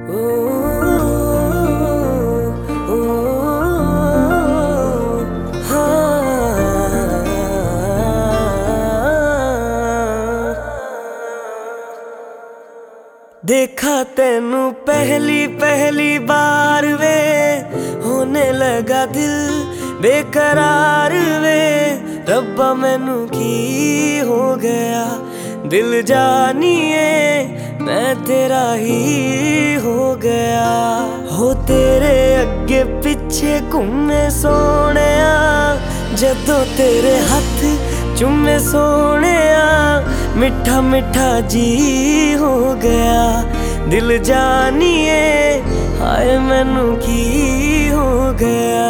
देखा तेनू पहली बार वे, होने लगा दिल बेकरार वे। रब्बा मैनू की हो गया, दिल जानिए मैं तेरा ही हो गया। हो तेरे अगे पिछे घूमे सोहणिया, जदों तेरे हथ चुमे सोहणिया, मिठा मिठा जी हो गया। दिल जानिए हाय मैनू की हो गया।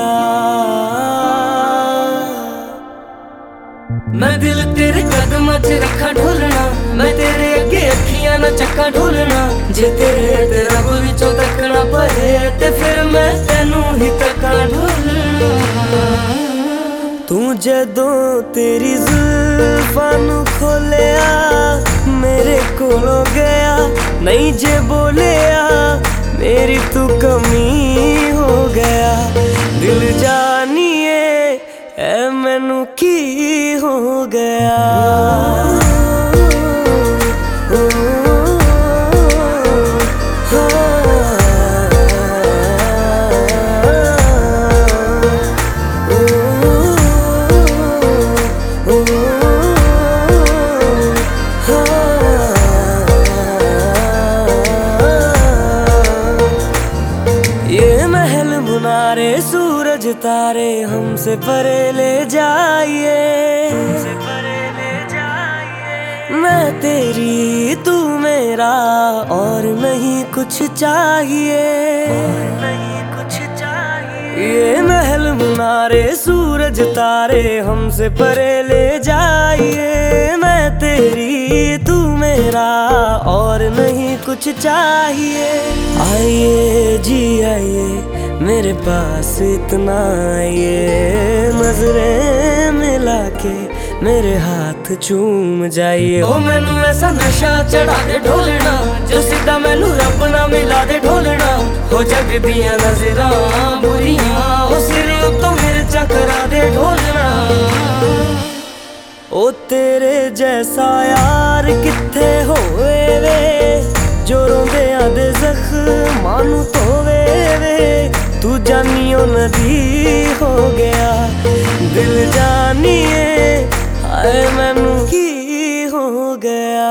मैं दिल तेरे कदमां च रखा ढोलना, मैं तेरे अगे अखियां ना चक्का ढोलना। जे तेरे रब विचों तकना पए ते फिर मैं तेनू ही तक्का ढोलना। तू जदों तेरी जुल्फां नू खोलिया, मेरे कोलों गया नहीं जे बोलिया, मेरी तू कमी हो गया। दिल जानिए ऐ मैनू की हो गया। ये महल मुनारे सूरज तारे हमसे परे ले जाइए, मैं तेरी तू मेरा और नहीं कुछ चाहिए। ये महल मुनारे सूरज तारे हमसे परे ले जाइए, मैं तेरी तू मेरा और नहीं कुछ चाहिए। आइए जी आइए मेरे पास इतना आइए, नजरें मिला के मेरे हाथ चूम जाइए। ओ मैनू ऐसा नशा चढ़ा दे ढोलना, जो सीधा मैनू रब ना मिला दे ढोलना। हो जग दियां नजरां बुरियां, ओ सिर तो मेरे चकरा दे ढोलना। ओ तेरे जैसा यार किथे होए वे, जो रोंदियां दे जख्मां नू धोवे वे। तू जानियो नदी हो गया, दिल जानिए हाय मैनू की हो गया।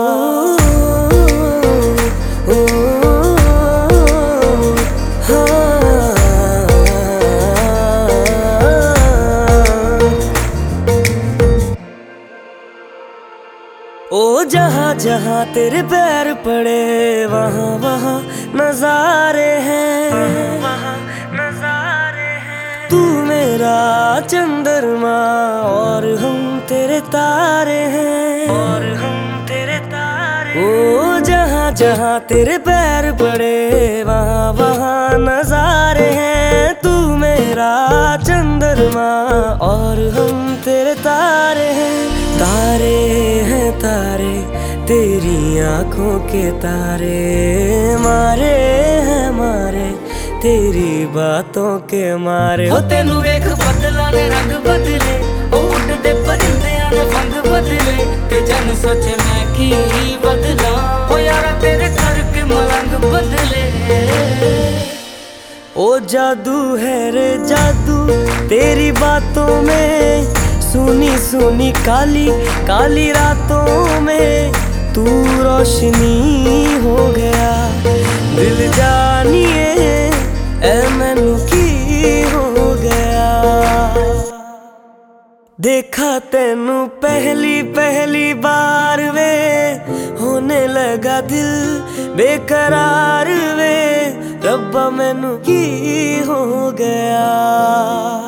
ओ जहाँ जहाँ तेरे पैर पड़े वहाँ वहाँ नजारे हैं, वहाँ नजारे हैं। तू मेरा चंद्रमा और हम तेरे तारे हैं, और हम तेरे तारे। ओ जहाँ जहाँ तेरे पैर पड़े वहाँ वहाँ नजारे हैं। तू मेरा चंद्रमा और हम तेरे तारे हैं। तारे हैं तारे तेरी आंखों के तारे, मारे हैं मारे तेरी बातों के मारे। हो तेनू वेख बदला ने रंग बदले, ओ उड़दे परिंदियां ने फंग बदले। ते जन सोचे मैं की बदला, ओ यारा तेरे करके मलंग बदले। ओ जादू है रे जादू तेरी बातों में, सुनी सुनी काली काली रातों में तू रोशनी हो गया। दिल जानिए ऐ मैनू की हो गया। देखा तेनू पहली बार वे, होने लगा दिल बेकरार वे। रब्बा मैनू की हो गया।